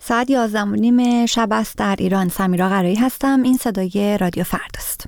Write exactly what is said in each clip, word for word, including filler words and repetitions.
ساعت یازده و نیم شب است در ایران. سمیرا قرایی هستم. این صدای رادیو فرداست.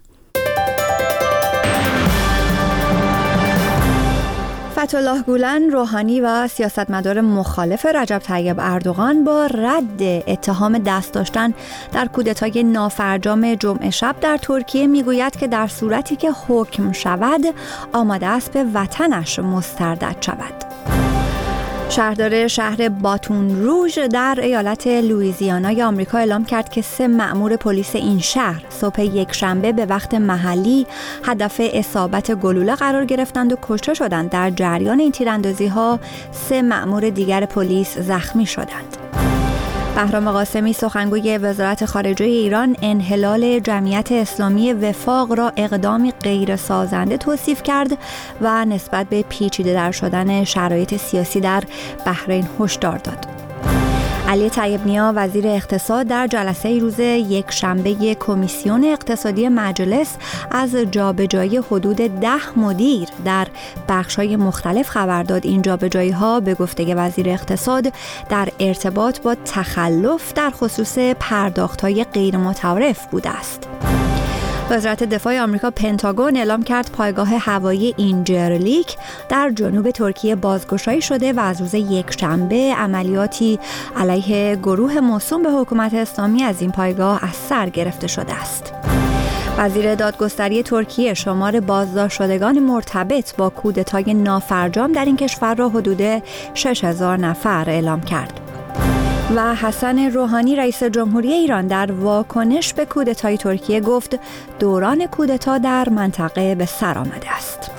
فتح‌الله گولن، روحانی و سیاستمدار مخالف رجب طیب اردوغان با رد اتهام دست داشتن در کودتای نافرجام جمعه شب در ترکیه میگوید که در صورتی که حکم شود آماده است به وطنش مستردد شود. شهردار شهر باتون روژ در ایالت لوئیزیانای آمریکا اعلام کرد که سه مأمور پلیس این شهر صبح یک شنبه به وقت محلی هدف اصابت گلوله قرار گرفتند و کشته شدند. در جریان این تیراندازی‌ها سه مأمور دیگر پلیس زخمی شدند. بهرام قاسمی، سخنگوی وزارت خارجه ایران، انحلال جمعیت اسلامی وفاق را اقدامی غیر سازنده توصیف کرد و نسبت به پیچیده در شدن شرایط سیاسی در بحرین هشدار داد. علی طیب نیا، وزیر اقتصاد، در جلسه روز یک شنبه کمیسیون اقتصادی مجلس از جابجایی حدود ده مدیر در بخش‌های مختلف خبر داد. این جابجایی‌ها به گفته وزیر اقتصاد در ارتباط با تخلف در خصوص پرداخت‌های غیر متعارف بوده است. وزارت دفاع آمریکا پنتاگون اعلام کرد پایگاه هوایی اینجرلیک در جنوب ترکیه بازگشایی شده و از روز یک شنبه عملیاتی علیه گروه موسوم به حکومت اسلامی از این پایگاه از سر گرفته شده است. وزیر دادگستری ترکیه شمار بازداشت شدگان مرتبط با کودتای نافرجام در این کشور را حدود شش هزار نفر اعلام کرد. و حسن روحانی، رئیس جمهوری ایران، در واکنش به کودتای ترکیه گفت دوران کودتا در منطقه به سر آمده است.